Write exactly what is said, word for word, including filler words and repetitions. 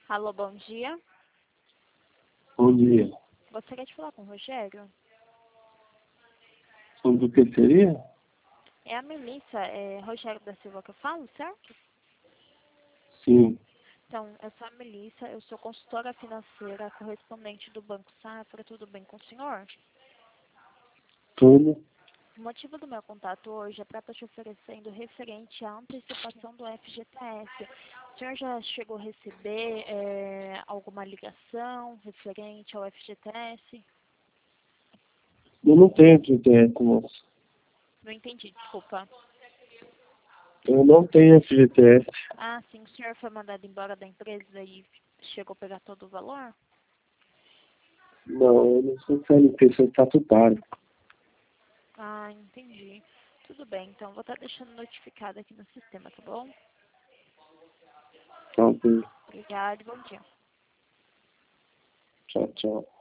Alô, bom dia. Bom dia. Gostaria de falar com o Rogério? Sobre o que seria? É a Melissa, é Rogério da Silva que eu falo, certo? Sim. Então, eu sou a Melissa, eu sou consultora financeira, correspondente do Banco Safra, tudo bem com o senhor? Tudo. O motivo do meu contato hoje é para estar te oferecendo referente à antecipação do F G T S. O senhor já chegou a receber é, alguma ligação referente ao F G T S? Eu não tenho F G T S, moça. Não entendi, desculpa. Eu não tenho F G T S. Ah, sim, o senhor foi mandado embora da empresa e chegou a pegar todo o valor? Não, eu não sou C L T, sou estatutário. Ah, entendi. Tudo bem, então vou estar deixando notificado aqui no sistema, tá bom? Tá, ok. Obrigada e bom dia. Tchau, tchau.